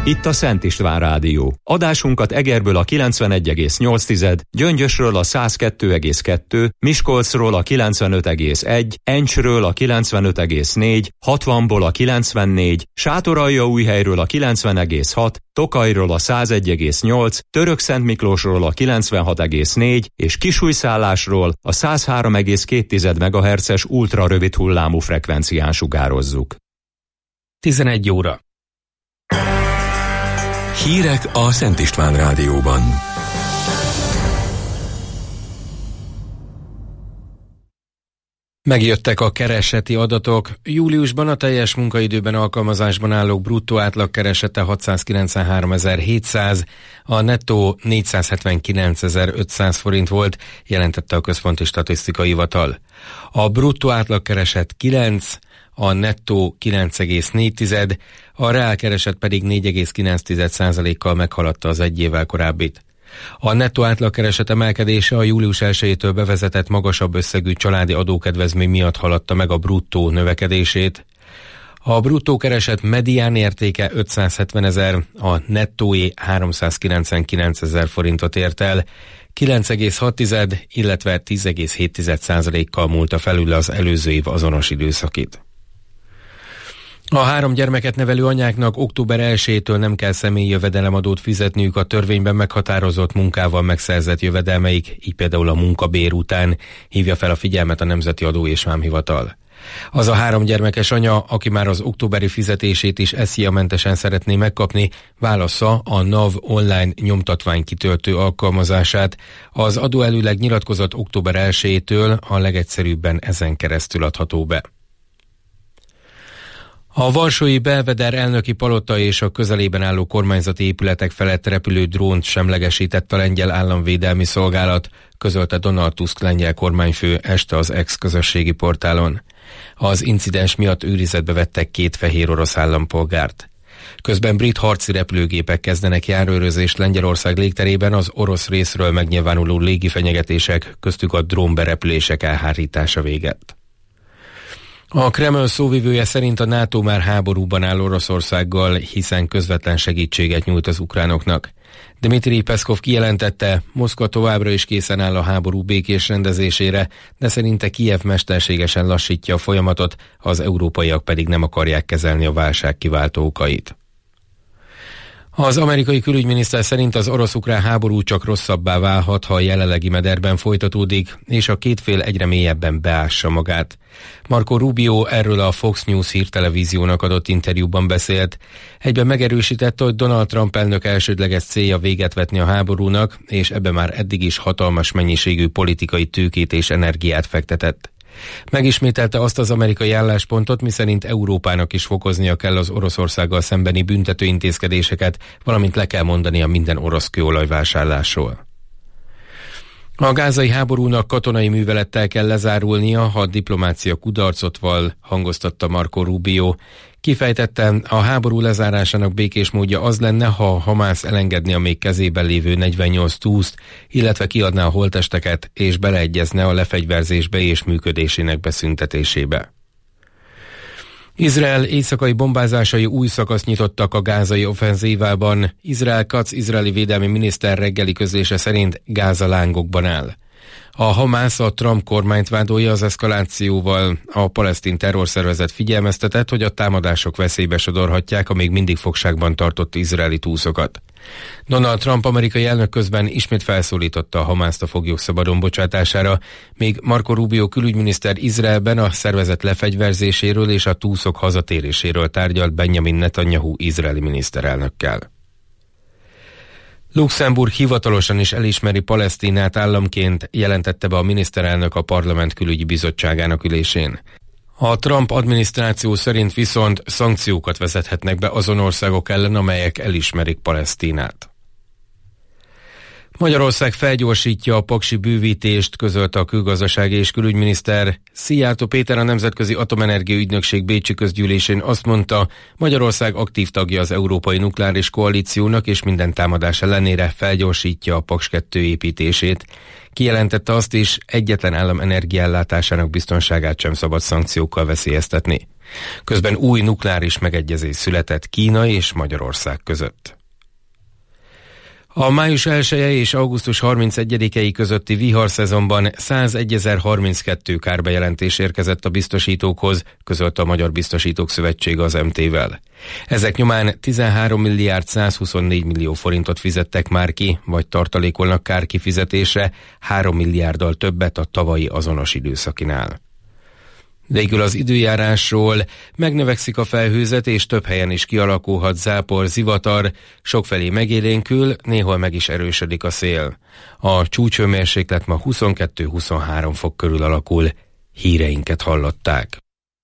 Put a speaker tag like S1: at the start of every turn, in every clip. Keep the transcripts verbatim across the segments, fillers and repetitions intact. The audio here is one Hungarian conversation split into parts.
S1: Itt a Szent István Rádió. Adásunkat Egerből a kilencvenegy egész nyolc, Gyöngyösről a száz kettő egész kettő, Miskolcról a kilencvenöt egész egy, Encsről a kilencvenöt egész négy, hatvanból a kilencvennégy, Sátoraljaújhelyről a kilencven egész hat, Tokajról a száz egy egész nyolc, Törökszentmiklósról a kilencvenhat egész négy és Kisújszállásról a száz három egész két megahertzes ultrarövid hullámú frekvencián sugározzuk.
S2: tizenegy óra.
S3: Hírek a Szent István Rádióban.
S2: Megjöttek a kereseti adatok. Júliusban a teljes munkaidőben alkalmazásban állók bruttó átlagkeresete hatszázkilencvenháromezer-hétszáz, a nettó négyszázhetvenkilencezer-ötszáz forint volt, jelentette a Központi Statisztikai Hivatal. A bruttó átlagkereset kilenc, a nettó kilenc egész négy, a reálkereset pedig négy egész kilenc százalékkal meghaladta az egy évvel korábbit. A nettó átlagkereset emelkedése a július elsejétől bevezetett magasabb összegű családi adókedvezmény miatt haladta meg a bruttó növekedését. A bruttó kereset medián értéke ötszázhetvenezer, a nettóé háromszázkilencvenkilencezer forintot ért el, kilenc egész hat, illetve tíz egész hét százalékkal múlta felül az előző év azonos időszakit. A három gyermeket nevelő anyáknak október elsejétől nem kell személyi jövedelemadót fizetniük a törvényben meghatározott munkával megszerzett jövedelmeik, így például a munkabér után, hívja fel a figyelmet a Nemzeti Adó és Vámhivatal. Az a három gyermekes anya, aki már az októberi fizetését is es zé á-mentesen szeretné megkapni, válassza a NAV online nyomtatványkitöltő alkalmazását. Az adóelőleg nyilatkozott október elsejétől a legegyszerűbben ezen keresztül adható be. A varsói Belvedere elnöki palota és a közelében álló kormányzati épületek felett repülő drónt semlegesített a lengyel államvédelmi szolgálat, közölte Donald Tusk lengyel kormányfő este az X közösségi portálon. Az incidens miatt őrizetbe vettek két fehér orosz állampolgárt. Közben brit harci repülőgépek kezdenek járőrözést Lengyelország légterében az orosz részről megnyilvánuló légifenyegetések, köztük a drónberepülések elhárítása véget. A Kreml szóvivője szerint a NATO már háborúban áll Oroszországgal, hiszen közvetlen segítséget nyújt az ukránoknak. Dmitri Peszkov kijelentette, Moszkva továbbra is készen áll a háború békés rendezésére, de szerinte Kijev mesterségesen lassítja a folyamatot, az európaiak pedig nem akarják kezelni a válság kiváltó okait. Az amerikai külügyminiszter szerint az orosz-ukrán háború csak rosszabbá válhat, ha a jelenlegi mederben folytatódik, és a két fél egyre mélyebben beássa magát. Marco Rubio erről a Fox News hírtelevíziónak adott interjúban beszélt. Egyben megerősítette, hogy Donald Trump elnök elsődleges célja véget vetni a háborúnak, és ebbe már eddig is hatalmas mennyiségű politikai tőkét és energiát fektetett. Megismételte azt az amerikai álláspontot, miszerint Európának is fokoznia kell az Oroszországgal szembeni büntető intézkedéseket, valamint le kell mondania minden orosz kőolajvásárlásról. A gázai háborúnak katonai művelettel kell lezárulnia, ha a diplomácia kudarcot val, hangoztatta Marco Rubio. Kifejtette, a háború lezárásának békés módja az lenne, ha a Hamász elengedni a még kezében lévő negyvennyolc túszt, illetve kiadná a holttesteket és beleegyezne a lefegyverzésbe és működésének beszüntetésébe. Izrael éjszakai bombázásai új szakaszt nyitottak a gázai offenzívában. Izrael Katz izraeli védelmi miniszter reggeli közlése szerint Gáza lángokban áll. A Hamász a Trump kormányt vádolja az eszkalációval. A palesztin terrorszervezet figyelmeztetett, hogy a támadások veszélybe sodorhatják a még mindig fogságban tartott izraeli túszokat. Donald Trump amerikai elnök közben ismét felszólította a Hamászt a foglyok szabadon bocsátására, míg Marco Rubio külügyminiszter Izraelben a szervezet lefegyverzéséről és a túszok hazatéréséről tárgyalt Benjamin Netanyahu izraeli miniszterelnökkel. Luxemburg hivatalosan is elismeri Palesztinát államként, jelentette be a miniszterelnök a Parlament Külügyi Bizottságának ülésén. A Trump adminisztráció szerint viszont szankciókat vezethetnek be azon országok ellen, amelyek elismerik Palesztinát. Magyarország felgyorsítja a paksi bővítést, közölte a külgazdasági és külügyminiszter. Szijjártó Péter, a Nemzetközi Atomenergia Ügynökség bécsi közgyűlésén azt mondta, Magyarország aktív tagja az Európai Nukleáris Koalíciónak, és minden támadás ellenére felgyorsítja a Paks kettő építését. Kijelentette azt is, egyetlen állam energiaellátásának biztonságát sem szabad szankciókkal veszélyeztetni. Közben új nukleáris megegyezés született Kína és Magyarország között. A május elseje és augusztus harmincegyedikei közötti viharszezonban százegyezer-harminckettő kárbejelentés érkezett a biztosítókhoz, közölte a Magyar Biztosítók Szövetsége az em té-vel. Ezek nyomán tizenhárom milliárd százhuszonnégy millió forintot fizettek már ki, vagy tartalékolnak kárkifizetésre, három milliárddal többet a tavalyi azonos időszakinál. Végül az időjárásról: megnövekszik a felhőzet, és több helyen is kialakulhat zápor, zivatar, sokfelé megélénkül, néhol meg is erősödik a szél. A csúcshőmérséklet ma huszonkettő-huszonhárom fok körül alakul. Híreinket hallották.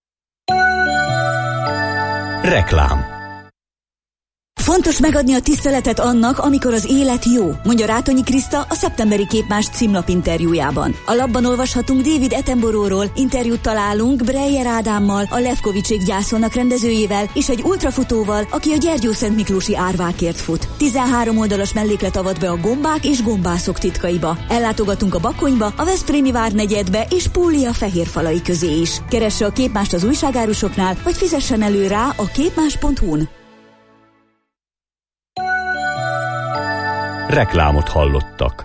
S4: Reklám. Fontos megadni a tiszteletet annak, amikor az élet jó, mondja Rátonyi Kriszta a szeptemberi Képmás címlap interjújában. A labban olvashatunk David Attenborough-ról, interjút találunk Breyer Ádámmal, a Levkovicsék gyászolnak rendezőjével, és egy ultrafutóval, aki a Gyergyószentmiklósi árvákért fut. tizenhárom oldalas melléklet avat be a gombák és gombászok titkaiba. Ellátogatunk a Bakonyba, a Veszprémi várnegyedbe és Púlia fehérfalai közé is. Keresse a Képmást az újságárusoknál, vagy fizessen elő rá a képmás pont hu-n.
S5: Reklámot hallottak.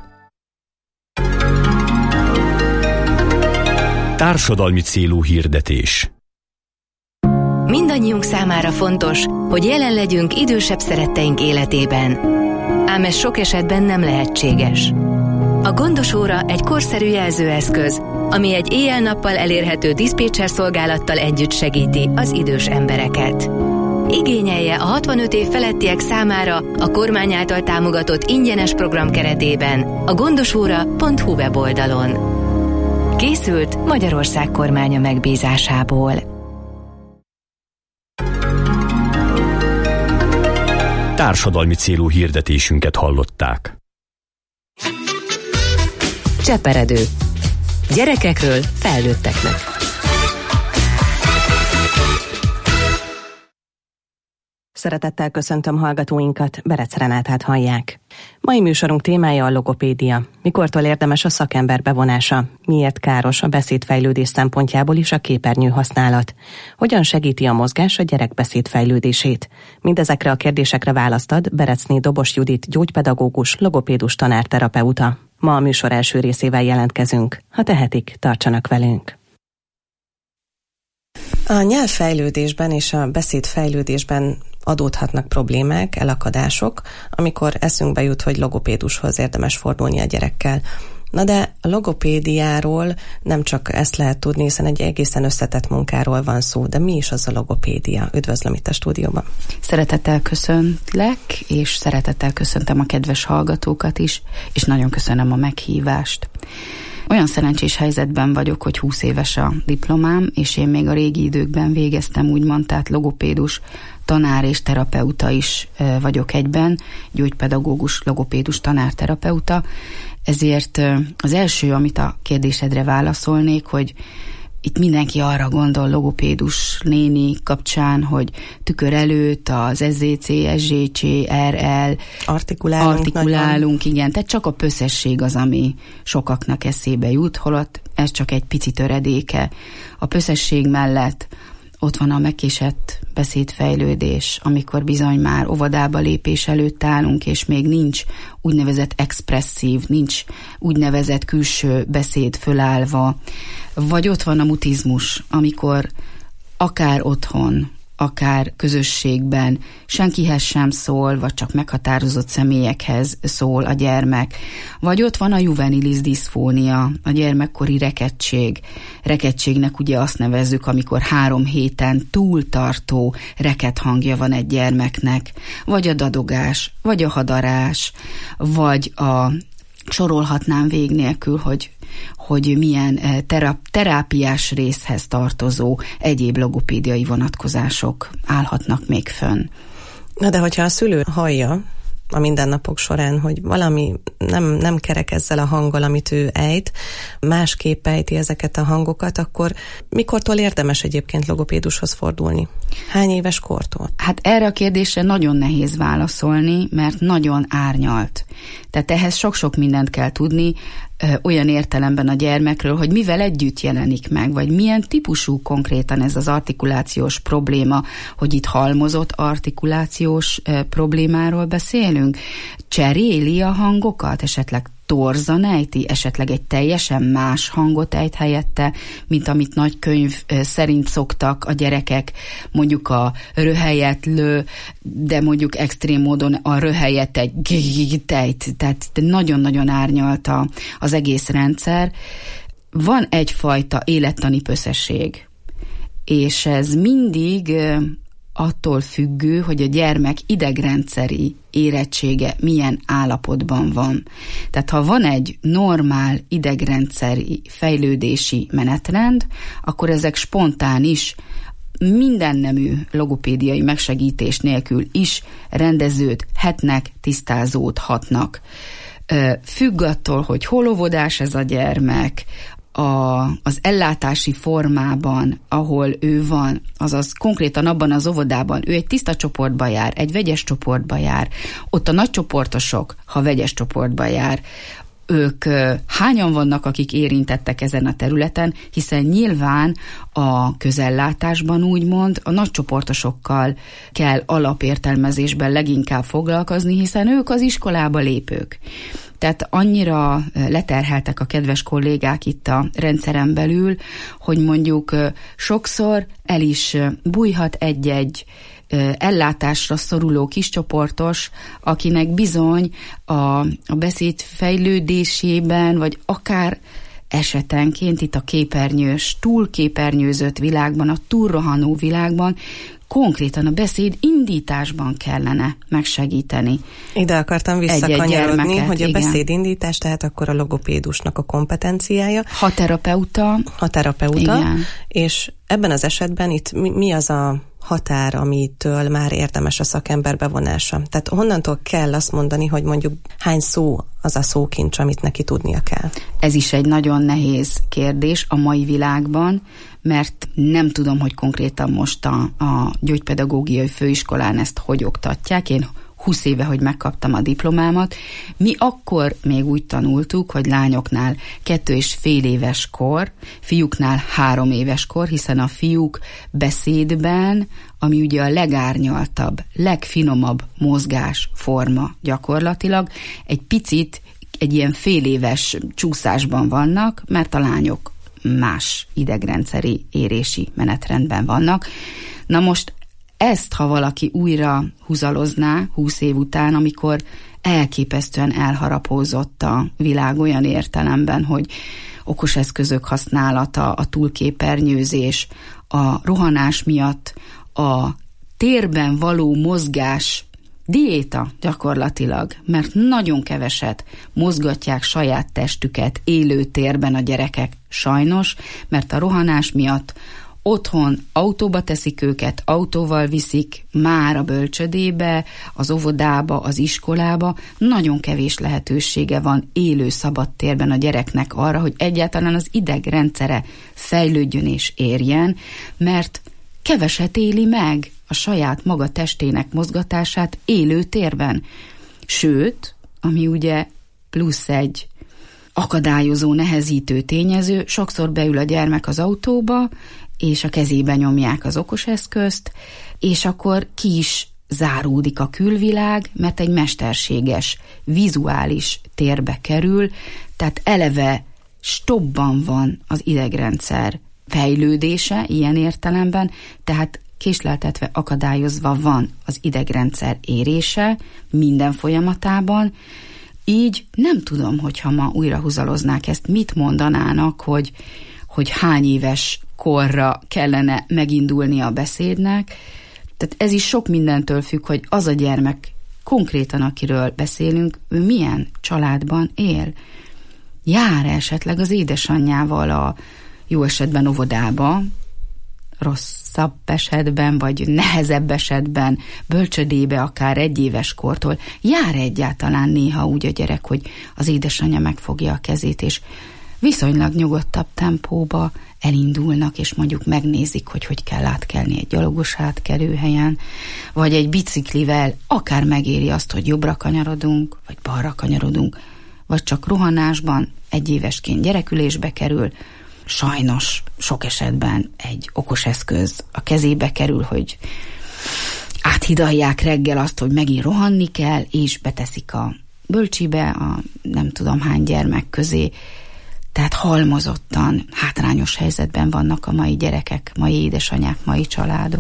S5: Társadalmi célú hirdetés.
S6: Mindannyiunk számára fontos, hogy jelen legyünk idősebb szeretteink életében. Ám ez sok esetben nem lehetséges. A gondosóra egy korszerű jelzőeszköz, ami egy éjjel-nappal elérhető diszpécser szolgálattal együtt segíti az idős embereket. Igényelje a hatvanöt év felettiek számára a kormány által támogatott ingyenes program keretében a gondosóra pont hu weboldalon. Készült Magyarország kormánya megbízásából.
S5: Társadalmi célú hirdetésünket hallották.
S6: Cseperedő. Gyerekekről felnőtteknek.
S7: Szeretettel köszöntöm hallgatóinkat, Berec Renátát hallják. Mai műsorunk témája a logopédia. Mikortól érdemes a szakember bevonása? Miért káros a beszédfejlődés szempontjából is a képernyő használat? Hogyan segíti a mozgás a gyerek beszédfejlődését? Mindezekre a kérdésekre választ ad Berecné Dobos Judit gyógypedagógus, logopédus tanárterapeuta. Ma a műsor első részével jelentkezünk. Ha tehetik, tartsanak velünk. A nyelvfejlődésben és a beszédfejlődésben adódhatnak problémák, elakadások, amikor eszünkbe jut, hogy logopédushoz érdemes fordulni a gyerekkel. Na de a logopédiáról nem csak ezt lehet tudni, hiszen egy egészen összetett munkáról van szó, de mi is az a logopédia? Üdvözlöm itt a stúdióban.
S8: Szeretettel köszöntlek, és szeretettel köszöntöm a kedves hallgatókat is, és nagyon köszönöm a meghívást. Olyan szerencsés helyzetben vagyok, hogy húsz éves a diplomám, és én még a régi időkben végeztem, úgymond, tehát logopédus, tanár és terapeuta is vagyok egyben, gyógypedagógus, logopédus, tanárterapeuta. Ezért az első, amit a kérdésedre válaszolnék, hogy itt mindenki arra gondol logopédus néni kapcsán, hogy tükör előtt az es zé cé, es zé cé, er el
S7: artikulálunk,
S8: artikulálunk igen, tehát csak a pösszesség az, ami sokaknak eszébe jut, holott ez csak egy pici töredéke. A pösszesség mellett ott van a megkésett beszédfejlődés, amikor bizony már óvodába lépés előtt állunk, és még nincs úgynevezett expresszív, nincs úgynevezett külső beszéd fölállva, vagy ott van a mutizmus, amikor akár otthon, akár közösségben senkihez sem szól, vagy csak meghatározott személyekhez szól a gyermek. Vagy ott van a juvenilis diszfónia, a gyermekkori rekedtség. Rekedtségnek ugye azt nevezzük, amikor három héten túltartó reked hangja van egy gyermeknek. Vagy a dadogás, vagy a hadarás, vagy a sorolhatnám vég nélkül, hogy hogy milyen terap, terápiás részhez tartozó egyéb logopédiai vonatkozások állhatnak még fönn.
S7: Na de hogyha a szülő hallja a mindennapok során, hogy valami nem, nem kerek ezzel a hanggal, amit ő ejt, másképp ejti ezeket a hangokat, akkor mikortól érdemes egyébként logopédushoz fordulni? Hány éves kortól?
S8: Hát erre a kérdésre nagyon nehéz válaszolni, mert nagyon árnyalt. Tehát ehhez sok-sok mindent kell tudni. olyan értelemben a gyermekről, hogy mivel együtt jelenik meg, vagy milyen típusú konkrétan ez az artikulációs probléma, hogy itt halmozott artikulációs problémáról beszélünk. Cseréli a hangokat, esetleg torzan ejti, esetleg egy teljesen más hangot ejt helyette, mint amit nagy könyv szerint szoktak a gyerekek, mondjuk a rö helyett lő, de mondjuk extrém módon a rö helyett egy g-t-t, tehát nagyon-nagyon árnyalta az egész rendszer. Van egyfajta élettani pösszesség, és ez mindig attól függő, hogy a gyermek idegrendszeri érettsége milyen állapotban van. Tehát ha van egy normál idegrendszeri fejlődési menetrend, akkor ezek spontán is, mindennemű logopédiai megsegítés nélkül is rendeződhetnek, tisztázódhatnak. Függ attól, hogy hol óvodás ez a gyermek, A, az ellátási formában, ahol ő van, azaz konkrétan abban az óvodában, ő egy tiszta csoportba jár, egy vegyes csoportba jár, ott a nagycsoportosok, ha vegyes csoportba jár, ők hányan vannak, akik érintettek ezen a területen, hiszen nyilván a közellátásban úgymond a nagycsoportosokkal kell alapértelmezésben leginkább foglalkozni, hiszen ők az iskolába lépők. Tehát annyira leterheltek a kedves kollégák itt a rendszeren belül, hogy mondjuk sokszor el is bújhat egy-egy ellátásra szoruló kiscsoportos, akinek bizony a, a beszéd fejlődésében, vagy akár esetenként itt a képernyős, túlképernyőzött világban, a túlrohanó világban konkrétan a beszéd indításban kellene megsegíteni.
S7: Ide akartam visszakanyarodni, hogy a
S8: igen.
S7: beszédindítás, tehát akkor a logopédusnak a kompetenciája.
S8: Ha terapeuta.
S7: Ha terapeuta.
S8: Igen.
S7: És ebben az esetben itt mi, mi az a határ, amitől már érdemes a szakember bevonása? Tehát honnantól kell azt mondani, hogy mondjuk hány szó az a szókincs, amit neki tudnia kell?
S8: Ez is egy nagyon nehéz kérdés a mai világban, mert nem tudom, hogy konkrétan most a, a gyógypedagógiai főiskolán ezt hogy oktatják. Én húsz éve, hogy megkaptam a diplomámat. Mi akkor még úgy tanultuk, hogy lányoknál kettő és fél éves kor, fiúknál három éves kor, hiszen a fiúk beszédben, ami ugye a legárnyaltabb, legfinomabb mozgásforma gyakorlatilag, egy picit egy ilyen fél éves csúszásban vannak, mert a lányok más idegrendszeri érési menetrendben vannak. Na most ezt, ha valaki újra húzalozná húsz év után, amikor elképesztően elharapózott a világ olyan értelemben, hogy okos eszközök használata, a túlképernyőzés, a rohanás miatt a térben való mozgás diéta gyakorlatilag, mert nagyon keveset mozgatják saját testüket élő térben a gyerekek, sajnos, mert a rohanás miatt otthon autóba teszik őket, autóval viszik már a bölcsödébe, az óvodába, az iskolába. Nagyon kevés lehetősége van élő szabad térben a gyereknek arra, hogy egyáltalán az idegrendszere fejlődjön és érjen, mert keveset éli meg a saját maga testének mozgatását élő térben. Sőt, ami ugye plusz egy akadályozó, nehezítő tényező, sokszor beül a gyermek az autóba, és a kezébe nyomják az okos eszközt, és akkor ki is záródik a külvilág, mert egy mesterséges, vizuális térbe kerül, tehát eleve stoppban van az idegrendszer fejlődése ilyen értelemben, tehát késleltetve, akadályozva van az idegrendszer érése minden folyamatában. Így nem tudom, hogyha ma újra húzaloznák ezt, mit mondanának, hogy, hogy hány éves korra kellene megindulni a beszédnek. Tehát ez is sok mindentől függ, hogy az a gyermek konkrétan, akiről beszélünk, ő milyen családban él. Jár esetleg az édesanyjával a jó esetben óvodába, rosszabb esetben, vagy nehezebb esetben bölcsödébe, akár egy éves kortól. Jár egyáltalán néha úgy a gyerek, hogy az édesanyja megfogja a kezét, és viszonylag nyugodtabb tempóba elindulnak, és mondjuk megnézik, hogy hogy kell átkelni egy gyalogos átkelőhelyen, vagy egy biciklivel akár megéri azt, hogy jobbra kanyarodunk, vagy balra kanyarodunk, vagy csak rohanásban egy évesként gyerekülésbe kerül, sajnos sok esetben egy okos eszköz a kezébe kerül, hogy áthidalják reggel azt, hogy megint rohanni kell, és beteszik a bölcsibe, a nem tudom hány gyermek közé. Tehát halmozottan hátrányos helyzetben vannak a mai gyerekek, mai édesanyák, mai családok.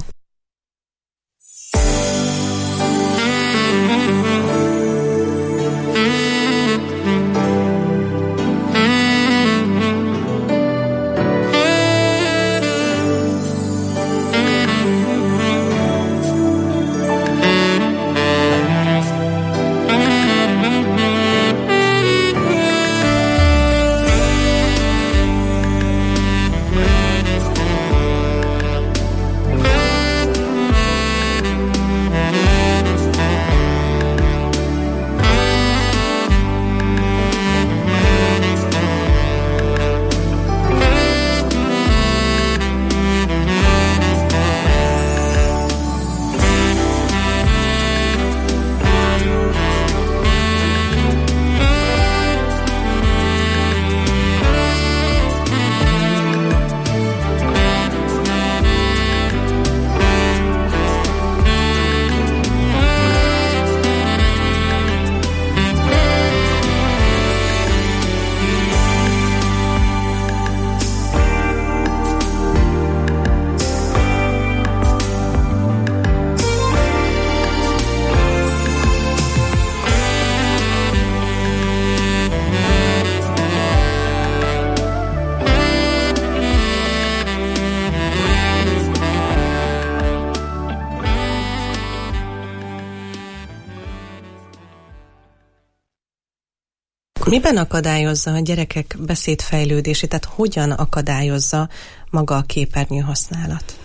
S7: Miben akadályozza a gyerekek beszédfejlődését, tehát hogyan akadályozza maga a képernyő használat?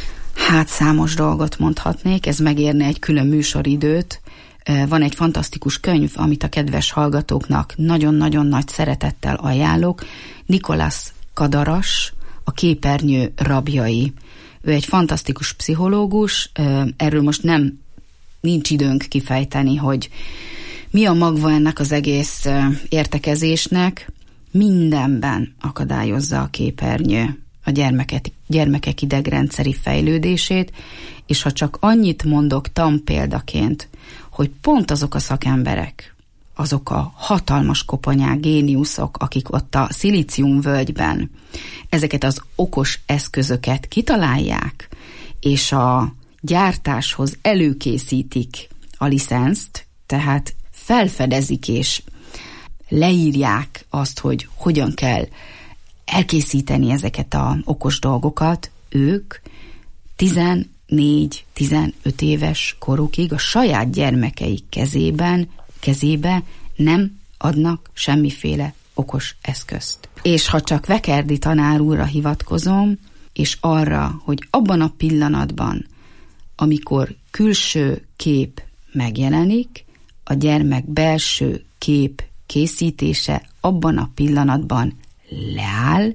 S8: Hát számos dolgot mondhatnék, ez megérne egy külön műsoridőt. Van egy fantasztikus könyv, amit a kedves hallgatóknak nagyon-nagyon nagy szeretettel ajánlok. Nicholas Kadaras, A képernyő rabjai. Ő egy fantasztikus pszichológus, erről most nem nincs időnk kifejteni, hogy mi a magva ennek az egész értekezésnek. Mindenben akadályozza a képernyő a gyermeket, gyermekek idegrendszeri fejlődését, és ha csak annyit mondok tanpéldaként, hogy pont azok a szakemberek, azok a hatalmas koponyák, géniuszok, akik ott a szilíciumvölgyben ezeket az okos eszközöket kitalálják, és a gyártáshoz előkészítik a licenszt, tehát felfedezik és leírják azt, hogy hogyan kell elkészíteni ezeket az okos dolgokat, ők tizennégy-tizenöt éves korukig a saját gyermekeik kezében, kezébe nem adnak semmiféle okos eszközt. És ha csak Vekerdi tanár úrra hivatkozom, és arra, hogy abban a pillanatban, amikor külső kép megjelenik, a gyermek belső kép készítése abban a pillanatban leáll,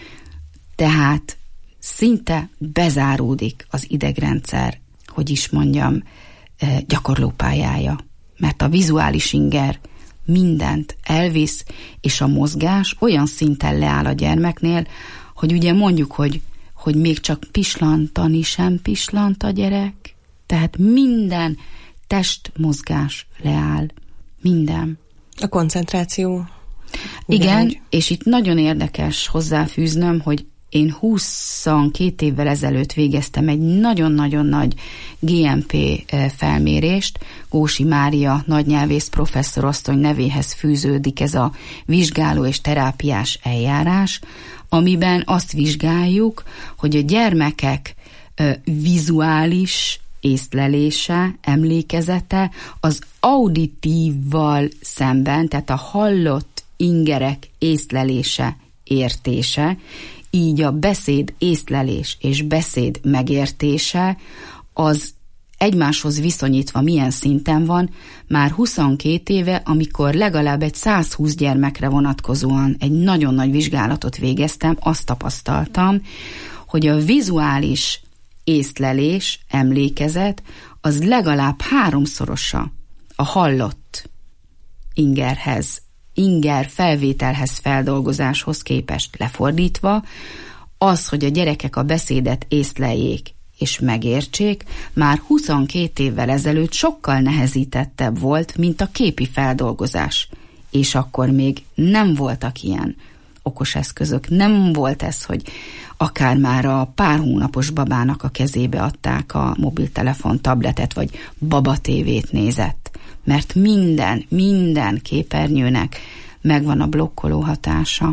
S8: tehát szinte bezáródik az idegrendszer, hogy is mondjam, gyakorlópályája. Mert a vizuális inger mindent elvisz, és a mozgás olyan szinten leáll a gyermeknél, hogy ugye mondjuk, hogy, hogy még csak pislantani sem pislant a gyerek, tehát minden testmozgás leáll. Minden.
S7: A koncentráció.
S8: Igen, ugyanúgy. És itt nagyon érdekes hozzáfűznöm, hogy én huszonkét évvel ezelőtt végeztem egy nagyon-nagyon nagy gé em pé felmérést, Gósi Mária nagynyelvész professzorosztony nevéhez fűződik ez a vizsgáló és terápiás eljárás, amiben azt vizsgáljuk, hogy a gyermekek vizuális észlelése, emlékezete az auditívval szemben, tehát a hallott ingerek észlelése, értése, így a beszéd észlelés és beszéd megértése az egymáshoz viszonyítva milyen szinten van, már huszonkét éve, amikor legalább egy százhúsz gyermekre vonatkozóan egy nagyon nagy vizsgálatot végeztem, azt tapasztaltam, hogy a vizuális észlelés, emlékezet, az legalább háromszorosa a hallott ingerhez, inger felvételhez, feldolgozáshoz képest lefordítva, az, hogy a gyerekek a beszédet észleljék és megértsék, már huszonkét évvel ezelőtt sokkal nehezítettebb volt, mint a képi feldolgozás. És akkor még nem voltak ilyen okos eszközök. Nem volt ez, hogy akár már a pár hónapos babának a kezébe adták a mobiltelefon, tabletet, vagy babatévét nézett. Mert minden, minden képernyőnek megvan a blokkoló hatása.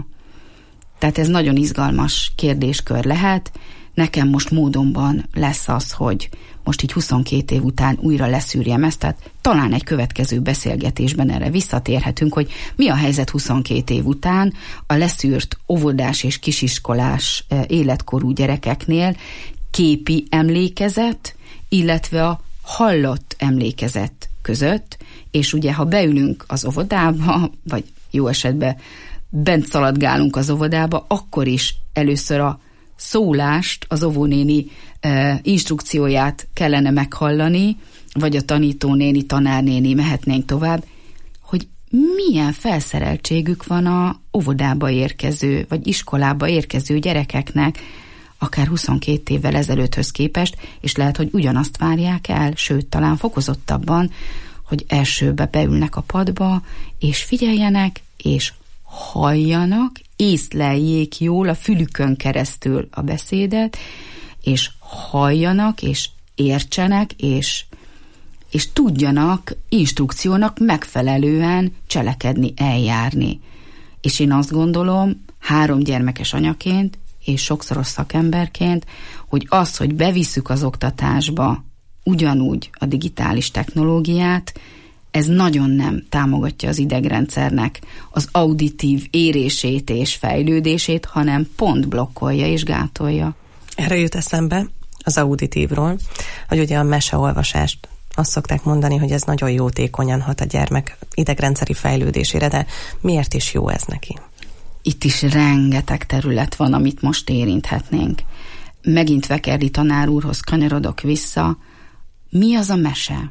S8: Tehát ez nagyon izgalmas kérdéskör lehet. Nekem most módonban lesz az, hogy most így huszonkét év után újra leszűrjem ezt, tehát talán egy következő beszélgetésben erre visszatérhetünk, hogy mi a helyzet huszonkét év után a leszűrt óvodás és kisiskolás életkorú gyerekeknél képi emlékezet, illetve a hallott emlékezet között, és ugye ha beülünk az óvodába, vagy jó esetben bent szaladgálunk az óvodába, akkor is először a szólást, az óvónéni e, instrukcióját kellene meghallani, vagy a tanítónéni, tanárnéni, mehetnénk tovább, hogy milyen felszereltségük van a óvodába érkező, vagy iskolába érkező gyerekeknek, akár huszonkét évvel ezelőtthöz képest, és lehet, hogy ugyanazt várják el, sőt, talán fokozottabban, hogy elsőbe beülnek a padba, és figyeljenek, és halljanak, észleljék jól a fülükön keresztül a beszédet, és halljanak, és értsenek, és, és tudjanak instrukciónak megfelelően cselekedni, eljárni. És én azt gondolom, három gyermekes anyaként, és sokszoros szakemberként, hogy az, hogy bevisszük az oktatásba ugyanúgy a digitális technológiát, ez nagyon nem támogatja az idegrendszernek az auditív érését és fejlődését, hanem pont blokkolja és gátolja.
S7: Erre jut eszembe az auditívról, hogy ugye a meseolvasást azt szokták mondani, hogy ez nagyon jótékonyan hat a gyermek idegrendszeri fejlődésére, de miért is jó ez neki?
S8: Itt is rengeteg terület van, amit most érinthetnénk. Megint Vekerdi tanár úrhoz kanyarodok vissza. Mi az a mese?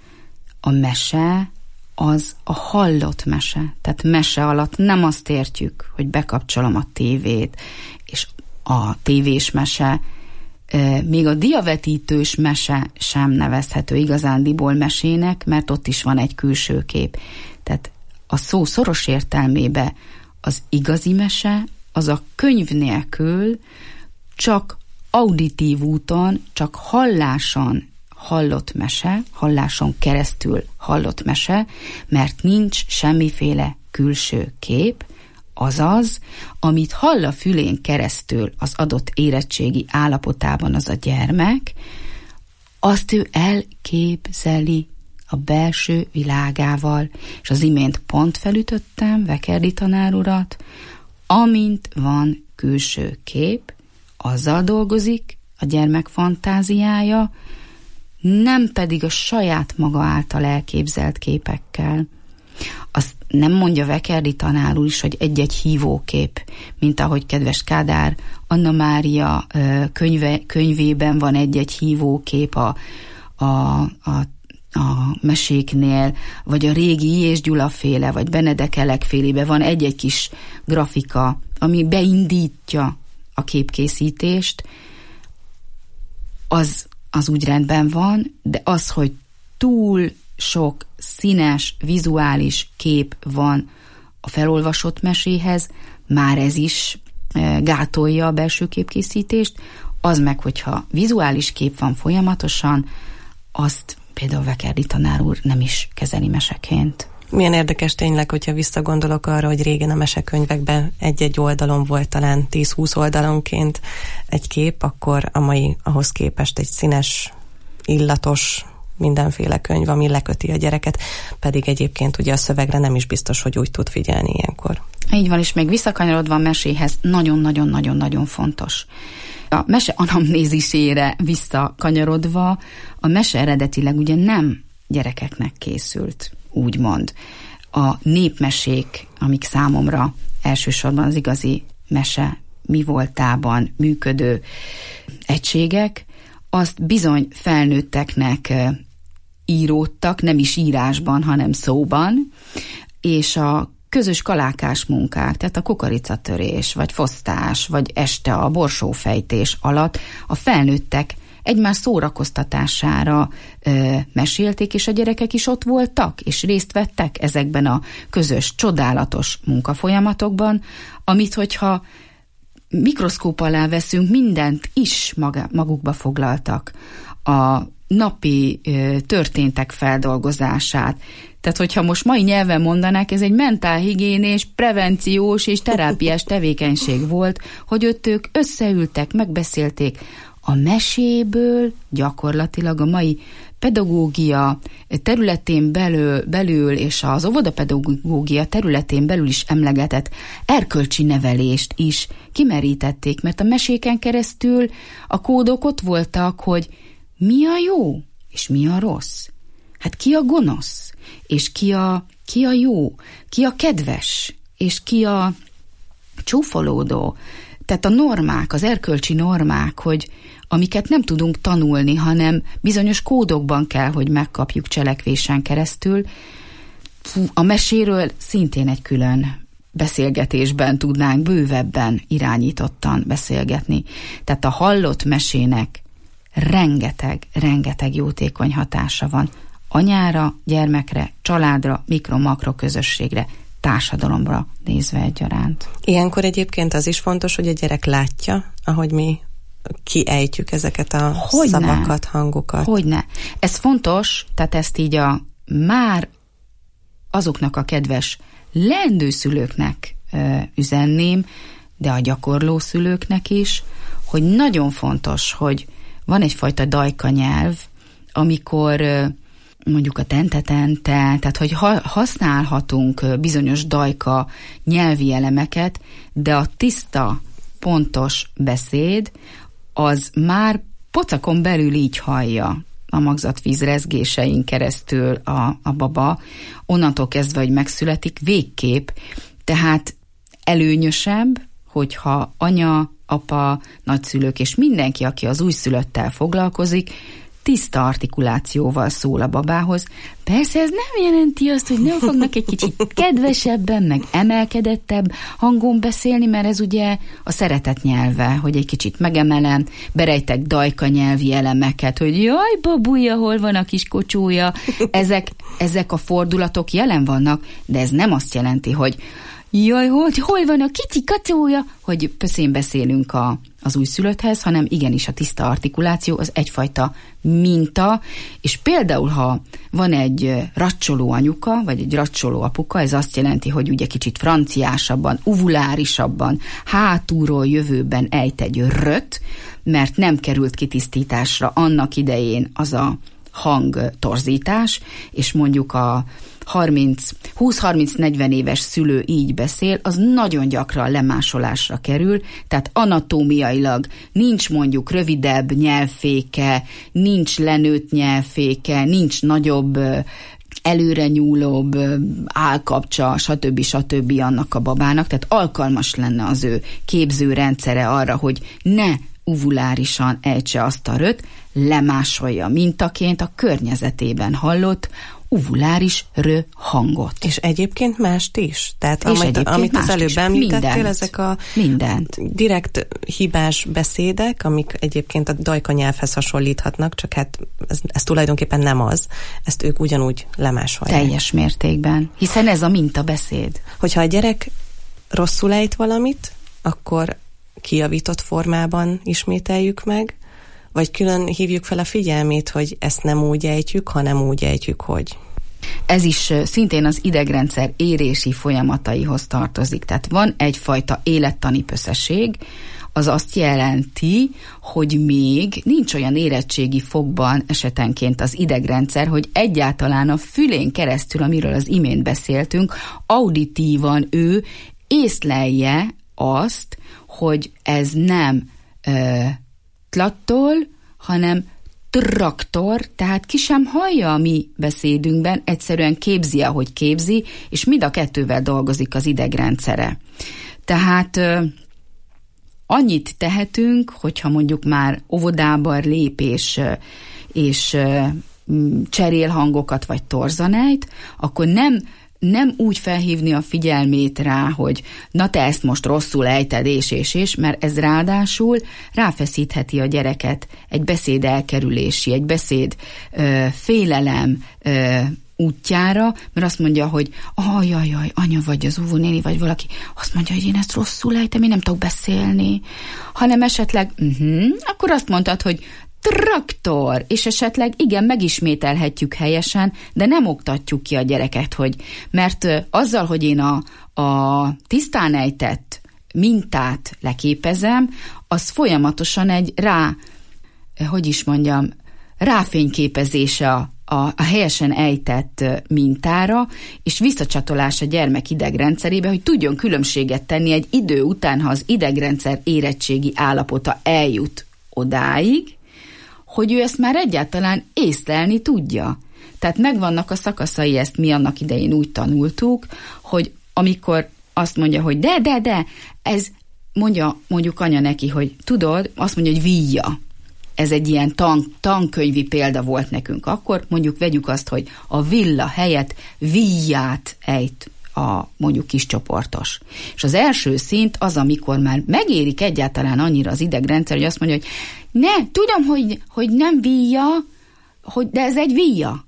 S8: A mese az a hallott mese. Tehát mese alatt nem azt értjük, hogy bekapcsolom a tévét, és a tévés mese, még a diavetítős mese sem nevezhető igazándiból mesének, mert ott is van egy külső kép. Tehát a szó szoros értelmébe az igazi mese, az a könyv nélkül csak auditív úton, csak halláson hallott mese, halláson keresztül hallott mese, mert nincs semmiféle külső kép, azaz, amit hall a fülén keresztül az adott érettségi állapotában az a gyermek, azt ő elképzeli a belső világával, és az imént pont felütöttem Vekerdi tanár urat, amint van külső kép, azzal dolgozik a gyermek fantáziája, nem pedig a saját maga által elképzelt képekkel. Azt nem mondja Vekerdi tanár úr is, hogy egy-egy hívókép, mint ahogy kedves Kádár Anna Mária könyve, könyvében van egy-egy hívókép a, a, a, a meséknél, vagy a régi I. és Gyula féle, vagy Benedek Elek félébe van egy-egy kis grafika, ami beindítja a képkészítést, az az úgy rendben van, de az, hogy túl sok színes, vizuális kép van a felolvasott meséhez, már ez is gátolja a belső képkészítést, az meg, hogyha vizuális kép van folyamatosan, azt például Vekerdi tanár úr nem is kezeli meseként.
S7: Milyen érdekes tényleg, hogyha visszagondolok arra, hogy régen a mesekönyvekben egy-egy oldalon volt talán tíz-húsz oldalonként egy kép, akkor a mai ahhoz képest egy színes, illatos, mindenféle könyv, ami leköti a gyereket, pedig egyébként ugye a szövegre nem is biztos, hogy úgy tud figyelni ilyenkor.
S8: Így van, és még visszakanyarodva a meséhez, nagyon-nagyon-nagyon-nagyon fontos. A mese anamnézisére visszakanyarodva, a mese eredetileg ugye nem gyerekeknek készült, úgymond. A népmesék, amik számomra elsősorban az igazi mese mi voltában működő egységek, azt bizony felnőtteknek íródtak, nem is írásban, hanem szóban, és a közös kalákás munkák, tehát a kukoricatörés, vagy fosztás, vagy este a borsófejtés alatt a felnőttek egymás szórakoztatására ö, mesélték, és a gyerekek is ott voltak, és részt vettek ezekben a közös, csodálatos munkafolyamatokban, amit, hogyha mikroszkóp alá veszünk, mindent is maga, magukba foglaltak. A napi ö, történtek feldolgozását. Tehát, hogyha most mai nyelven mondanák, ez egy mentálhigiénés, prevenciós és terápiás tevékenység volt, hogy ott ők összeültek, megbeszélték. A meséből gyakorlatilag a mai pedagógia területén belül, belül és az óvodapedagógia területén belül is emlegetett erkölcsi nevelést is kimerítették, mert a meséken keresztül a kódok ott voltak, hogy mi a jó, és mi a rossz. Hát ki a gonosz, és ki a, ki a jó, ki a kedves, és ki a csúfolódó. Tehát a normák, az erkölcsi normák, hogy amiket nem tudunk tanulni, hanem bizonyos kódokban kell, hogy megkapjuk cselekvésen keresztül. A meséről szintén egy külön beszélgetésben tudnánk bővebben irányítottan beszélgetni. Tehát a hallott mesének rengeteg, rengeteg jótékony hatása van. Anyára, gyermekre, családra, mikro-makro közösségre, társadalomra nézve egyaránt.
S7: Ilyenkor egyébként az is fontos, hogy a gyerek látja, ahogy mi kiejtjük ezeket a Hogyne. szavakat, hangokat.
S8: Hogyne. Ez fontos, tehát ezt így a már azoknak a kedves leendő szülőknek ö, üzenném, de a gyakorló szülőknek is, hogy nagyon fontos, hogy van egyfajta dajka nyelv, amikor ö, mondjuk a tente-tente, tehát hogy ha, használhatunk bizonyos dajka nyelvi elemeket, de a tiszta, pontos beszéd, az már pocakon belül így hallja a magzatvíz rezgésein keresztül a, a baba, onnantól kezdve, hogy megszületik, végképp. Tehát előnyösebb, hogyha anya, apa, nagyszülők és mindenki, aki az újszülöttel foglalkozik, tiszta artikulációval szól a babához. Persze ez nem jelenti azt, hogy nem fognak egy kicsit kedvesebben, meg emelkedettebb hangon beszélni, mert ez ugye a szeretet nyelve, hogy egy kicsit megemelem, berejtek dajka nyelvi elemeket, hogy jaj, babuja, hol van a kis kocsója. Ezek, ezek a fordulatok jelen vannak, de ez nem azt jelenti, hogy jaj, hogy hol van a kicsi kacója, hogy pöszén beszélünk a, az újszülötthez, hanem igenis a tiszta artikuláció az egyfajta minta, és például, ha van egy racsoló anyuka, vagy egy racsoló apuka, ez azt jelenti, hogy ugye kicsit franciásabban, uvulárisabban, hátulról jövőben ejt egy röt, mert nem került kitisztításra annak idején az a hangtorzítás, és mondjuk a harminc, húsz-harminc-negyven éves szülő így beszél, az nagyon gyakran lemásolásra kerül, tehát anatómiailag nincs mondjuk rövidebb nyelvféke, nincs lenőtt nyelvféke, nincs nagyobb, előre nyúlóbb állkapcsa, stb. stb. Annak a babának, tehát alkalmas lenne az ő képzőrendszere arra, hogy ne uvulárisan ejtse azt a röt, lemásolja mintaként a környezetében hallott uvuláris rö hangot.
S7: És egyébként mást is? Tehát és amit, amit az előbb említettél, ezek a
S8: mindent.
S7: direkt hibás beszédek, amik egyébként a dajka nyelvhez hasonlíthatnak, csak hát ez, ez tulajdonképpen nem az. Ezt ők ugyanúgy lemásolják.
S8: Teljes mértékben. Hiszen ez a mintabeszéd.
S7: Hogyha a gyerek rosszul ejt valamit, akkor kijavított formában ismételjük meg, vagy külön hívjuk fel a figyelmét, hogy ezt nem úgy ejtjük, hanem úgy ejtjük, hogy.
S8: Ez is szintén az idegrendszer érési folyamataihoz tartozik. Tehát van egyfajta élettani pösszesség, az azt jelenti, hogy még nincs olyan érettségi fokban esetenként az idegrendszer, hogy egyáltalán a fülén keresztül, amiről az imént beszéltünk, auditívan ő észlelje azt, hogy ez nem ö, tlattól, hanem traktor, tehát ki sem hallja a mi beszédünkben, egyszerűen képzi, ahogy képzi, és mind a kettővel dolgozik az idegrendszere. Tehát ö, annyit tehetünk, hogyha mondjuk már óvodába lép, és, és ö, cserél hangokat, vagy torzanejt, akkor nem nem úgy felhívni a figyelmét rá, hogy na te ezt most rosszul ejted, és, és, és, mert ez ráadásul ráfeszítheti a gyereket egy beszéd elkerülési, egy beszéd ö, félelem ö, útjára, mert azt mondja, hogy ajajaj, anya vagy az óvónéni, vagy valaki azt mondja, hogy én ezt rosszul ejtem, én nem tudok beszélni, hanem esetleg, uh-huh, akkor azt mondtad, hogy traktor, és esetleg igen, megismételhetjük helyesen, de nem oktatjuk ki a gyereket, hogy, mert azzal, hogy én a, a tisztán ejtett mintát leképezem, az folyamatosan egy rá, hogy is mondjam, ráfényképezése a, a, a helyesen ejtett mintára, és visszacsatolás a gyermek idegrendszerébe, hogy tudjon különbséget tenni egy idő után, ha az idegrendszer érettségi állapota eljut odáig, hogy ő ezt már egyáltalán észlelni tudja. Tehát megvannak a szakaszai, ezt mi annak idején úgy tanultuk, hogy amikor azt mondja, hogy de, de, de, ez mondja mondjuk anya neki, hogy tudod, azt mondja, hogy víja. Ez egy ilyen tan- tankönyvi példa volt nekünk. Akkor mondjuk vegyük azt, hogy a villa helyett víját ejt a mondjuk kis csoportos. És az első szint az, amikor már megérik egyáltalán annyira az idegrendszer, hogy azt mondja, hogy ne, tudom, hogy, hogy nem víja, hogy, de ez egy víja.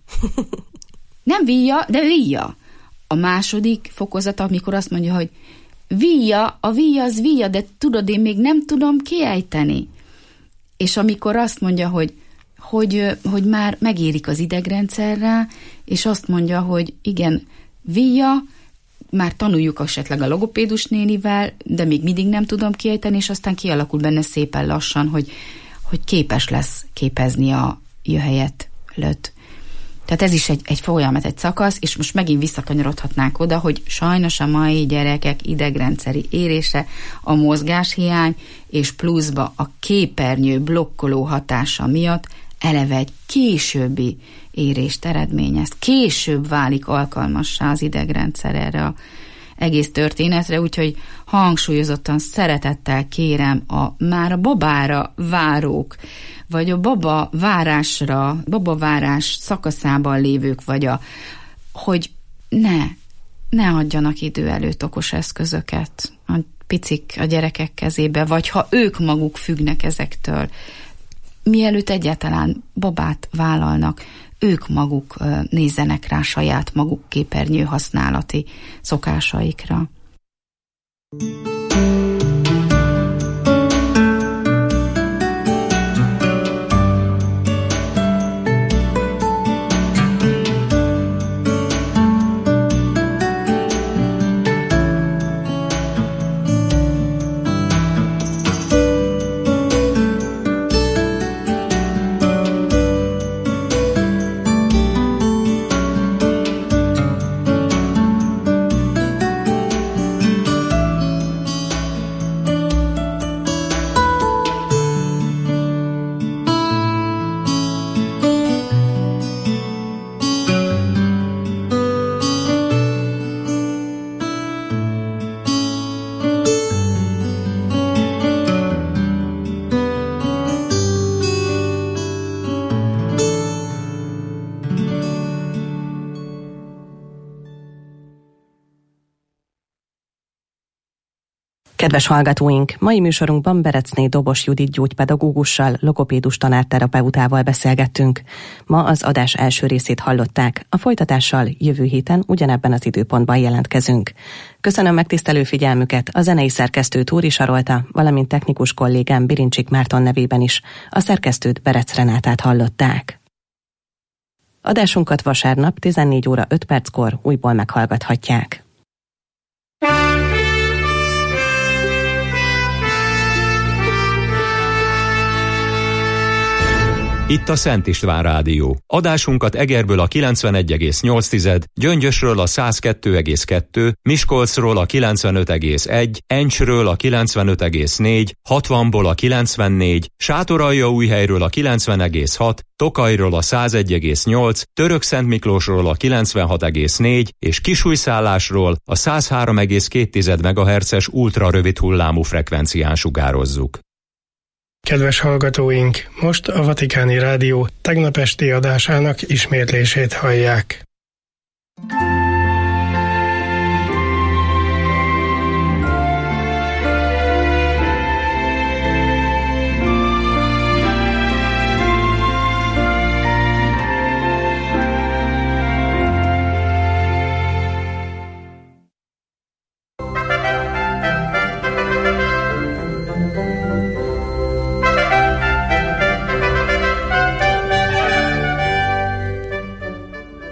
S8: Nem víja, de víja. A második fokozata, amikor azt mondja, hogy víja, a víja az víja, de tudod, én még nem tudom kiejteni. És amikor azt mondja, hogy, hogy, hogy már megérik az idegrendszerre, és azt mondja, hogy igen, víja, már tanuljuk esetleg a logopédus nénivel, de még mindig nem tudom kiejteni, és aztán kialakul benne szépen lassan, hogy, hogy képes lesz képezni a jöhelyet lőtt. Tehát ez is egy, egy folyamat, egy szakasz, és most megint visszakanyarodhatnánk oda, hogy sajnos a mai gyerekek idegrendszeri érése, a mozgáshiány, és pluszba a képernyő blokkoló hatása miatt eleve egy későbbi érést eredményez. Később válik alkalmassá az idegrendszer erre a egész történetre, úgyhogy hangsúlyozottan szeretettel kérem a már a babára várók, vagy a baba várásra, babavárás szakaszában lévők, vagy a, hogy ne, ne adjanak idő előtt okos eszközöket a picik a gyerekek kezébe, vagy ha ők maguk függnek ezektől, mielőtt egyáltalán babát vállalnak, ők maguk nézzenek rá saját maguk képernyő használati szokásaikra.
S7: Kedves hallgatóink, mai műsorunkban Berecné Dobos Judit gyógypedagógussal, logopédus tanárterapeutával beszélgettünk. Ma az adás első részét hallották, a folytatással jövő héten ugyanebben az időpontban jelentkezünk. Köszönöm megtisztelő figyelmüket a zenei szerkesztő Tóri Sarolta, valamint technikus kollégám Birincsik Márton nevében is. A szerkesztőt Berec Renátát hallották. Adásunkat vasárnap tizennégy óra öt perckor újból meghallgathatják.
S1: Itt a Szent István Rádió. Adásunkat Egerből a kilencvenegy egész nyolc, Gyöngyösről a száz kettő egész kettő, Miskolcról a kilencvenöt egész egy, Encsről a kilencvenöt egész négy, hatvanból a kilencvennégy, Sátoraljaújhelyről a kilencven egész hat, Tokajról a száz egy egész nyolc, Törökszentmiklósról a kilencvenhat egész négy és Kisújszállásról a száz három egész két megahertzes ultrarövid hullámú frekvencián sugározzuk.
S9: Kedves hallgatóink, most a Vatikáni Rádió tegnap esti adásának ismétlését hallják.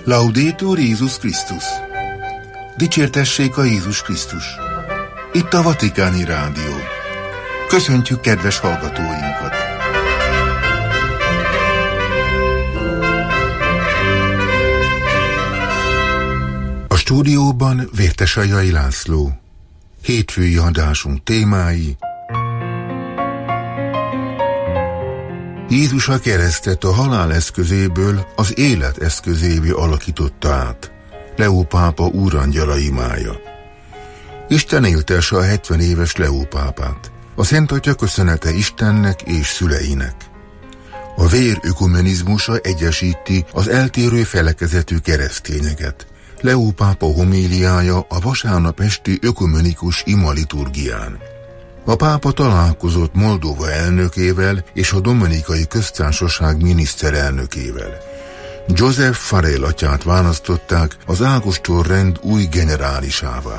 S10: Laudetur Jézus Krisztus! Dicsértessék a Jézus Krisztus! Itt a Vatikáni Rádió. Köszöntjük kedves hallgatóinkat! A stúdióban Vértesajai László. Hétfői adásunk témái: Jézus a keresztet a halál eszközéből az élet eszközévé alakította át. Leó pápa úrangyala imája. Isten éltesse a hetven éves Leó pápát. A Szent Atya köszönete Istennek és szüleinek. A vér ökumenizmusa egyesíti az eltérő felekezetű keresztényeket. Leó pápa homéliája a vasárnap esti ökumenikus ima liturgián. A pápa találkozott Moldova elnökével és a Dominikai Köztársaság miniszterelnökével. Joseph Farrell atyát választották az Ágoston rend új generálisává.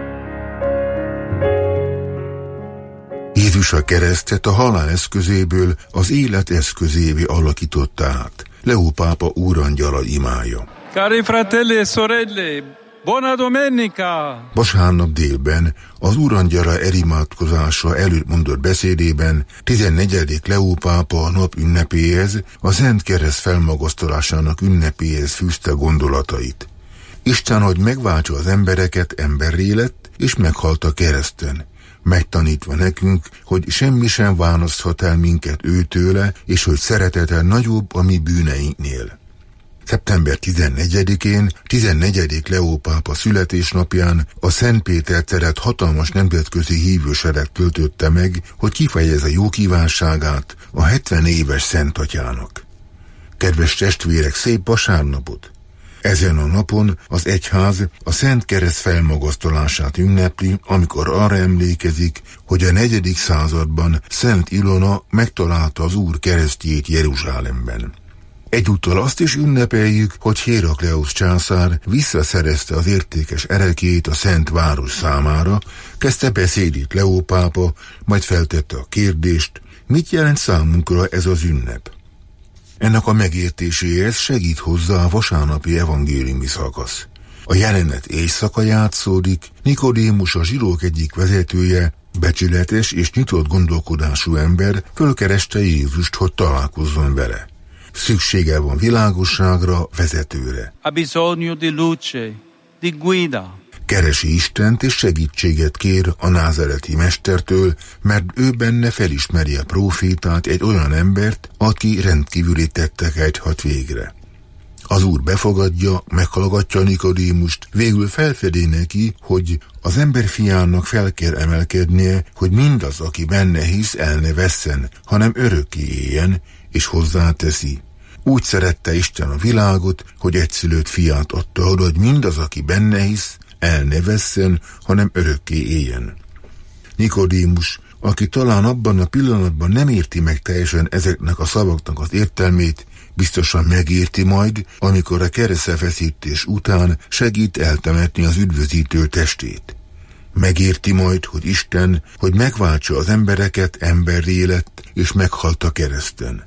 S10: Jézus a keresztet a halál eszközéből az élet eszközévé alakította át. Leó pápa úrangyala imája.
S11: Cari fratelli e sorelle, buona domenica!
S10: Vasárnap délben az úrangyala elimádkozása előtt mondott beszédében tizennegyedik Leó pápa a nap ünnepéhez, a Szent Kereszt felmagasztalásának ünnepéhez fűzte gondolatait. Isten, hogy megváltsa az embereket, emberré lett, és meghalt a kereszten, megtanítva nekünk, hogy semmi sem választhat el minket őtőle, és hogy szeretete nagyobb a mi bűneinknél. szeptember tizennegyedikén, tizennegyedik Leó pápa születésnapján a Szent Péter teret hatalmas nemzetközi hívősereg töltötte meg, hogy kifejezze jó kívánságát a hetven éves Szent Atyának. Kedves testvérek, szép vasárnapot! Ezen a napon az egyház a Szent Kereszt felmagasztalását ünnepli, amikor arra emlékezik, hogy a negyedik században Szent Ilona megtalálta az Úr keresztjét Jeruzsálemben. Egyúttal azt is ünnepeljük, hogy Hérakleusz császár visszaszerezte az értékes erekét a Szent Város számára, kezdte beszédét Leó pápa, majd feltette a kérdést, mit jelent számunkra ez az ünnep. Ennek a megértéséhez segít hozzá a vasárnapi evangéliumi szakasz. A jelenet éjszaka játszódik, Nikodémus, a zsidók egyik vezetője, becsületes és nyitott gondolkodású ember fölkereste Jézust, hogy találkozzon vele. Szüksége van világosságra, vezetőre.
S11: Ha bisogno di luce, di guida.
S10: Keresi Istent és segítséget kér a názareti mestertől, mert ő benne felismeri a prófétát, egy olyan embert, aki rendkívüli tetteket hajt végre. Az Úr befogadja, meghallgatja Nikodémust, végül felfedi neki, hogy az ember fiának fel kell emelkednie, hogy mindaz, aki benne hisz, el ne vesszen, hanem örökké éljen, és hozzáteszi. Úgy szerette Isten a világot, hogy egyszülött fiát adta oda, hogy mindaz, aki benne hisz, el ne vesszen, hanem örökké éljen. Nikodémus, aki talán abban a pillanatban nem érti meg teljesen ezeknek a szavaknak az értelmét, biztosan megérti majd, amikor a keresztfeszítés után segít eltemetni az üdvözítő testét. Megérti majd, hogy Isten, hogy megváltsa az embereket, emberré lett, és meghalt a kereszten.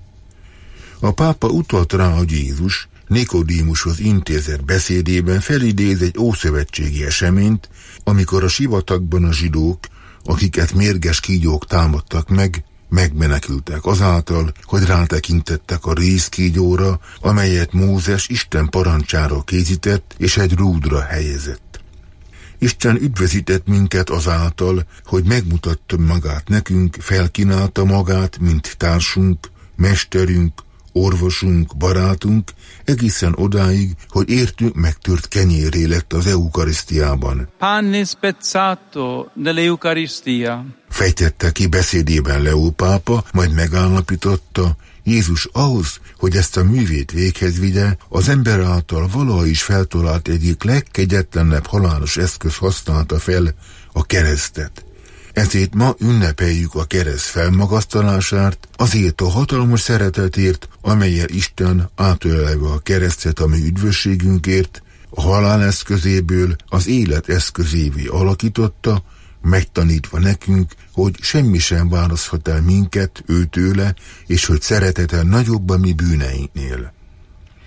S10: A pápa utalt rá, hogy Jézus Nikodémushoz intézett beszédében felidéz egy ószövetségi eseményt, amikor a sivatagban a zsidók, akiket mérges kígyók támadtak meg, megmenekültek azáltal, hogy rátekintettek a rézkígyóra, amelyet Mózes Isten parancsára készített és egy rúdra helyezett. Isten üdvözített minket azáltal, hogy megmutatta magát nekünk, felkínálta magát, mint társunk, mesterünk, orvosunk, barátunk, egészen odáig, hogy értünk megtört kenyérré lett az eukarisztiában.
S11: Pane spezzato nell'Eucaristia.
S10: Fejtette ki beszédében Leó pápa, majd megállapította, Jézus ahhoz, hogy ezt a művét véghez vigye, az ember által valaha is feltalált egyik legkegyetlenebb halálos eszköz használta fel, a keresztet. Ezért ma ünnepeljük a kereszt felmagasztalását, azért a hatalmas szeretetért, amellyel Isten átölelve a keresztet a mi üdvösségünkért, a halál eszközéből az élet eszközévé alakította, megtanítva nekünk, hogy semmi sem választhat el minket őtőle, és hogy szeretete nagyobb a mi bűneinknél.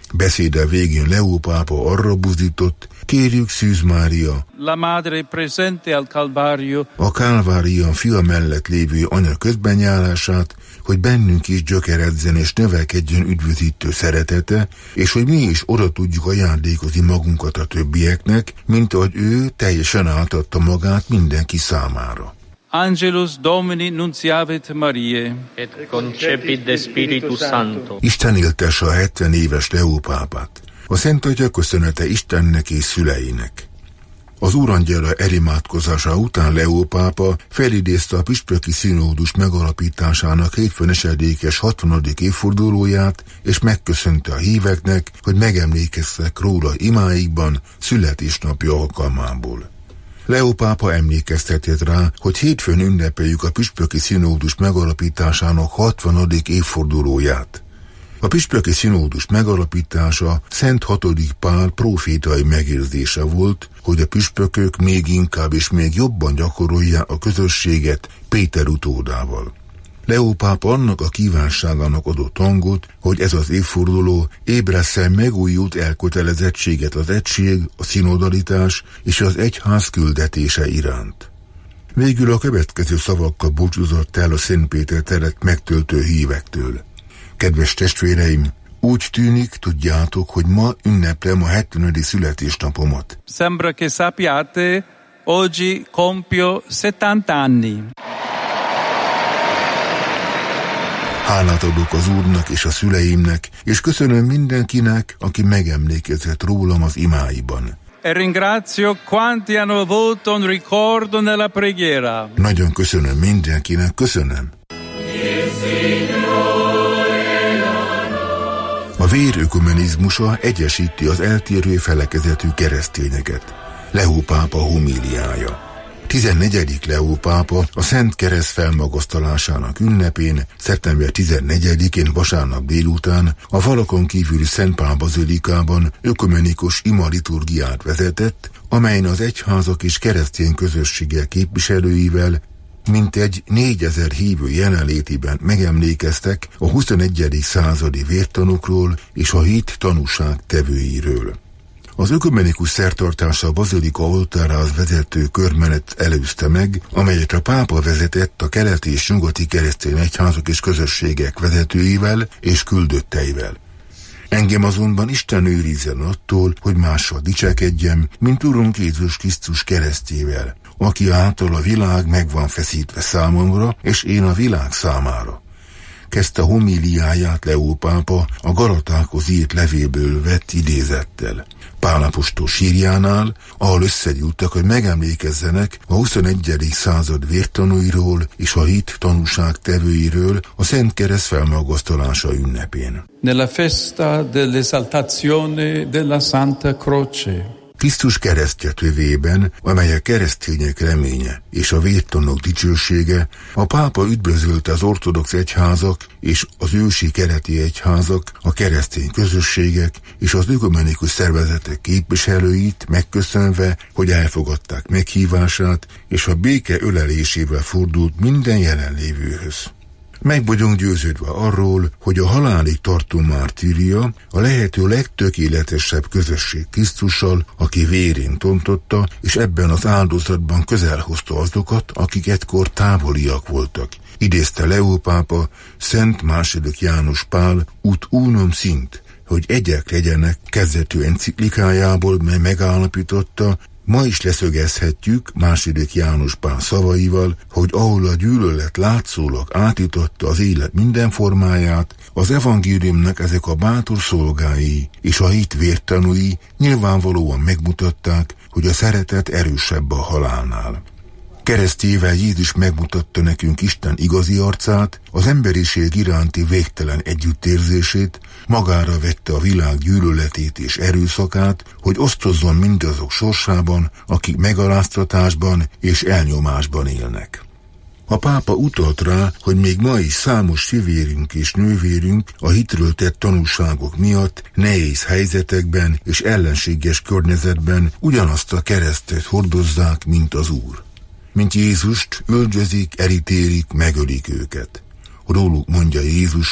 S10: Beszéde végén Leó pápa arra buzdított, kérjük Szűz Mária,
S11: la madre presente al Calvario,
S10: a Kálvárián fia mellett lévő anya közbenjárását, hogy bennünk is gyökeredzen és növelkedjen üdvözítő szeretete, és hogy mi is oda tudjuk ajándékozni magunkat a többieknek, mint ahogy ő teljesen átadta magát mindenki számára.
S11: Angelus Domini nunciavit Mariae,
S12: et concepit de Spiritus Sancto.
S10: Isten éltesse a hetven éves Leó pápát. A Szent Atya köszönete Istennek és szüleinek. Az Úrangyala elimádkozása után Leó pápa felidézte a püspöki színódus megalapításának hétven esedékes hatvanadik évfordulóját, és megköszönte a híveknek, hogy megemlékeztek róla imáikban születésnapja alkalmából. Leó pápa emlékeztetett rá, hogy hétfőn ünnepeljük a püspöki színódus megalapításának hatvanadik évfordulóját. A püspöki színódus megalapítása Szent hatodik Pál prófétai megérzése volt, hogy a püspökök még inkább és még jobban gyakorolják a közösséget Péter utódával. Leó pápa annak a kívánságának adott hangot, hogy ez az évforduló ébresszel megújult elkötelezettséget az egység, a szinodalitás és az egyház küldetése iránt. Végül a következő szavakkal búcsúzott el a Szent Péter teret megtöltő hívektől. Kedves testvéreim, úgy tűnik, tudjátok, hogy ma ünneplem a hetvenedik születésnapomat.
S11: Sembra che sappiate, oggi compio settanta anni.
S10: Hálát adok az Úrnak és a szüleimnek, és köszönöm mindenkinek, aki megemlékezett rólam az imáiban.
S11: E ringrazio quanti hanno avuto un ricordo nella preghiera.
S10: Nagyon köszönöm mindenkinek, köszönöm. A vér ökumenizmusa egyesíti az eltérő felekezetű keresztényeket. Leó pápa homíliája. tizennegyedik Leó pápa a Szent Kereszt felmagasztalásának ünnepén, szeptember tizennegyedikén vasárnap délután a falakon kívüli Szent Pál bazilikában ökumenikus ima liturgiát vezetett, amelyen az egyházak és keresztény közösségek képviselőivel mintegy négyezer hívő jelenlétében megemlékeztek a huszonegyedik századi vértanúkról és a hit tanúság tevőiről. Az ökumenikus szertartása a bazilika oltárához vezető körmenet előzte meg, amelyet a pápa vezetett a keleti és nyugati keresztény egyházak és közösségek vezetőivel és küldötteivel. Engem azonban Isten őrizzen attól, hogy mással dicsekedjem, mint Urunk Jézus Krisztus keresztjével, aki által a világ meg van feszítve számomra, és én a világ számára. Kezdte homíliáját Leó pápa a Galatákhoz írt levélből vett idézettel. Pál apostol sírjánál, ahol összegyűltek, hogy megemlékezzenek a huszonegyedik század vértanúiról és a hit tanúság tevőiről a Szent Kereszt felmagasztalása ünnepén.
S11: Nella festa dell'esaltazione della Santa Croce.
S10: Krisztus keresztje tövében, amely a keresztények reménye és a vértanúk dicsősége, a pápa üdvözölte az ortodox egyházak és az ősi kereti egyházak, a keresztény közösségek és az ökumenikus szervezetek képviselőit megköszönve, hogy elfogadták meghívását, és a béke ölelésével fordult minden jelenlévőhöz. Meg vagyunk győződve arról, hogy a halálig tartó mártíria a lehető legtökéletesebb közösség Krisztussal, aki vérén tontotta, és ebben az áldozatban közel hozta azokat, akik egykor távoliak voltak. Idézte Leó pápa Szent második János Pál ut unum sint, hogy egyek legyenek kezdetű enciklikájából, mely megállapította, ma is leszögezhetjük második János Pál szavaival, hogy ahol a gyűlölet látszólag átította az élet minden formáját, az evangéliumnak ezek a bátor szolgái és a hit vértanúi nyilvánvalóan megmutatták, hogy a szeretet erősebb a halálnál. Keresztjével Jézus megmutatta nekünk Isten igazi arcát, az emberiség iránti végtelen együttérzését, magára vette a világ gyűlöletét és erőszakát, hogy osztozzon mindazok sorsában, akik megaláztatásban és elnyomásban élnek. A pápa utalt rá, hogy még ma is számos fivérünk és nővérünk a hitről tett tanúságok miatt nehéz helyzetekben és ellenséges környezetben ugyanazt a keresztet hordozzák, mint az Úr. Mint Jézust üldözik, elítélik, megölik őket. Róluk mondja Jézus,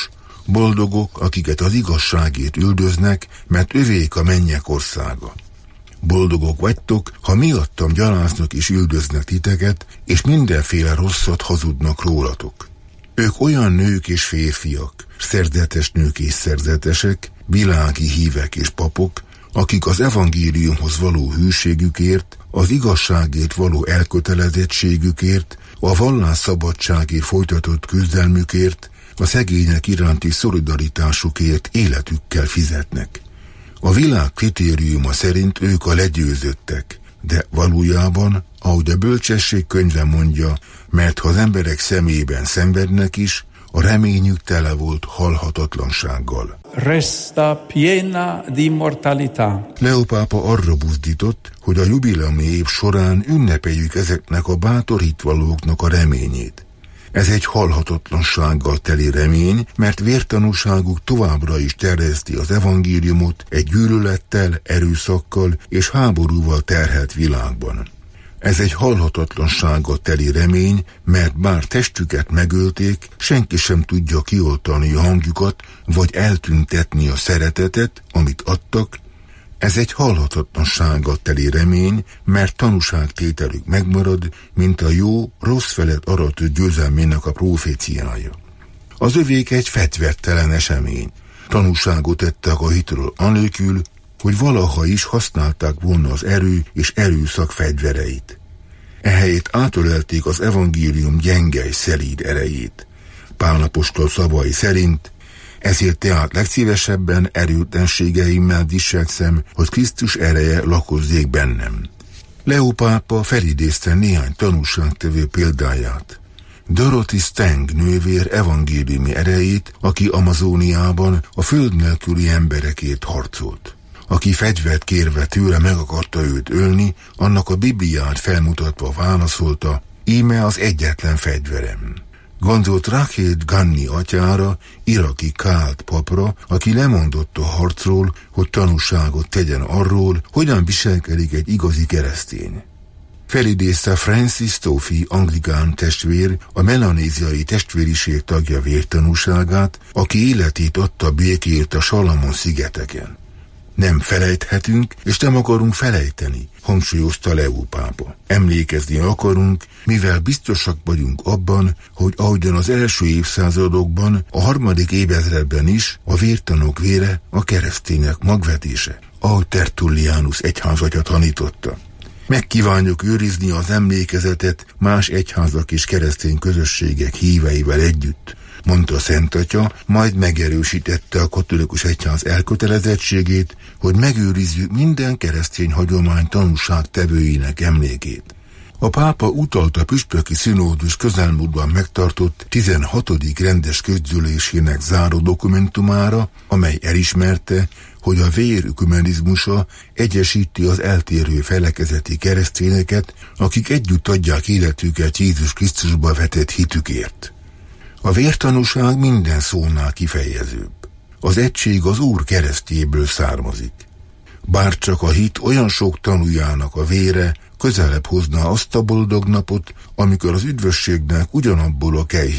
S10: Boldogok, akiket az igazságért üldöznek, mert övék a mennyek országa. Boldogok vagytok, ha miattam gyaláznak és üldöznek titeket, és mindenféle rosszat hazudnak rólatok. Ők olyan nők és férfiak, szerzetes nők és szerzetesek, világi hívek és papok, akik az evangéliumhoz való hűségükért, az igazságért való elkötelezettségükért, a vallásszabadságért folytatott küzdelmükért, a szegények iránti szolidaritásukért életükkel fizetnek. A világ kritériuma szerint ők a legyőzöttek, de valójában, ahogy a bölcsesség könyve mondja, mert ha az emberek szemében szenvednek is, a reményük tele volt halhatatlansággal.
S11: Resta piena di mortalità.
S10: Leó pápa arra buzdított, hogy a jubileumi év során ünnepeljük ezeknek a bátor hitvallóknak a reményét. Ez egy halhatatlansággal teli remény, mert vértanúságuk továbbra is terjeszti az evangéliumot egy gyűlölettel, erőszakkal és háborúval terhelt világban. Ez egy halhatatlansággal teli remény, mert bár testüket megölték, senki sem tudja kioltani a hangjukat, vagy eltüntetni a szeretetet, amit adtak. Ez egy halhatatlansággal teli remény, mert tanúságtételük megmarad, mint a jó, rossz felett aratott győzelmének a proféciája. Az övék egy fegyvertelen esemény. Tanúságot tettek a hitről anélkül, hogy valaha is használták volna az erő és erőszak fegyvereit. Ehelyett átölelték az evangélium gyenge és szelíd erejét. Pál apostol szavai szerint: ezért tehát legszívesebben erőtlenségeimmel viselkszem, hogy Krisztus ereje lakozzék bennem. Leó pápa felidézte néhány tanúságtevő példáját. Dorothy Stang nővér evangéliumi erejét, aki Amazóniában a föld nélküli emberekért harcolt. Aki fegyvert kérve tőle meg akarta őt ölni, annak a Bibliát felmutatva válaszolta: íme az egyetlen fegyverem. Gondolt Rachel Ganni atyára, iraki kált papra, aki lemondott a harcról, hogy tanúságot tegyen arról, hogyan viselkedik egy igazi keresztény. Felidézte Francis Tofi anglikán testvér, a melanéziai testvériség tagja vértanúságát, aki életét adta békért a Salamon szigeteken. Nem felejthetünk, és nem akarunk felejteni, hangsúlyozta Leó pápa. Emlékezni akarunk, mivel biztosak vagyunk abban, hogy ahogyan az első évszázadokban, a harmadik évezredben is a vértanúk vére a keresztények magvetése, ahogy Tertullianus egyházatya tanította. Megkívánjuk őrizni az emlékezetet más egyházak és keresztény közösségek híveivel együtt, mondta Szent Atya, majd megerősítette a katolikus egyház elkötelezettségét, hogy megőrizzük minden keresztény hagyomány tanúságtevőinek emlékét. A pápa utalt a püspöki színódus közelmúltban megtartott tizenhatodik rendes közgyűlésének záró dokumentumára, amely elismerte, hogy a vér ökumenizmusa egyesíti az eltérő felekezeti keresztényeket, akik együtt adják életüket Jézus Krisztusba vetett hitükért. A vértanúság minden szónál kifejezőbb. Az egység az Úr keresztjéből származik. Bárcsak a hit olyan sok tanújának a vére közelebb hozná azt a boldog napot, amikor az üdvösségnek ugyanabból a kej